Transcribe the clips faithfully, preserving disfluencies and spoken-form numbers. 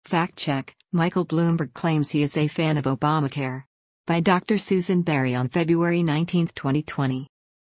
Fact check: Michael Bloomberg claims he is a fan of Obamacare. By Doctor Susan Berry on February nineteenth, twenty twenty.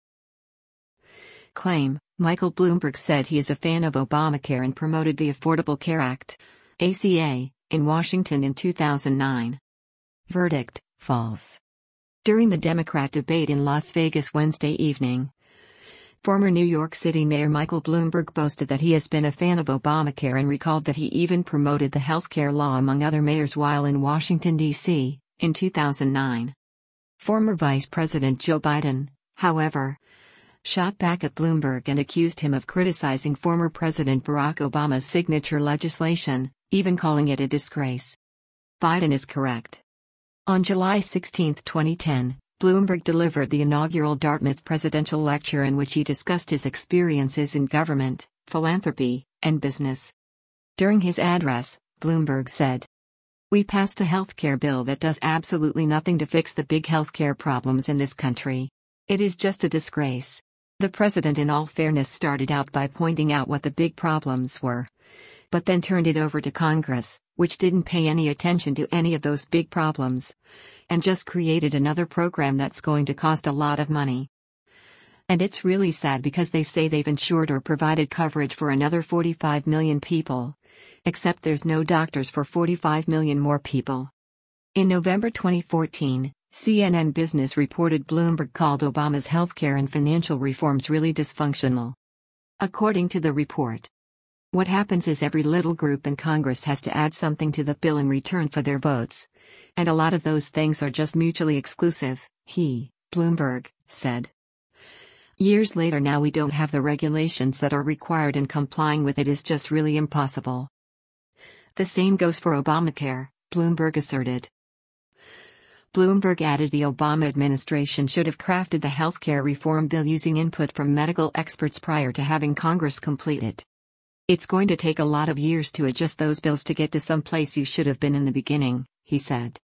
Claim: Michael Bloomberg said he is a fan of Obamacare and promoted the Affordable Care Act, A C A, in Washington in two thousand nine. Verdict: false. During the Democrat debate in Las Vegas Wednesday evening, former New York City Mayor Michael Bloomberg boasted that he has been a fan of Obamacare and recalled that he even promoted the healthcare law among other mayors while in Washington, D C, in two thousand nine. Former Vice President Joe Biden, however, shot back at Bloomberg and accused him of criticizing former President Barack Obama's signature legislation, even calling it a disgrace. Biden is correct. On July sixteenth, twenty ten, Bloomberg delivered the inaugural Dartmouth presidential lecture in which he discussed his experiences in government, philanthropy, and business. During his address, Bloomberg said, "We passed a healthcare bill that does absolutely nothing to fix the big healthcare problems in this country. It is just a disgrace." The president, in all fairness, started out by pointing out what the big problems were, but then turned it over to Congress, which didn't pay any attention to any of those big problems, and just created another program that's going to cost a lot of money. And it's really sad because they say they've insured or provided coverage for another forty-five million people, except there's no doctors for forty-five million more people. In November twenty fourteen, C N N Business reported Bloomberg called Obama's healthcare and financial reforms really dysfunctional. According to the report, what happens is every little group in Congress has to add something to the bill in return for their votes. And a lot of those things are just mutually exclusive, he, Bloomberg, said. Years later, now we don't have the regulations that are required, and complying with it is just really impossible. The same goes for Obamacare, Bloomberg asserted. Bloomberg added the Obama administration should have crafted the healthcare reform bill using input from medical experts prior to having Congress complete it. It's going to take a lot of years to adjust those bills to get to some place you should have been in the beginning, he said.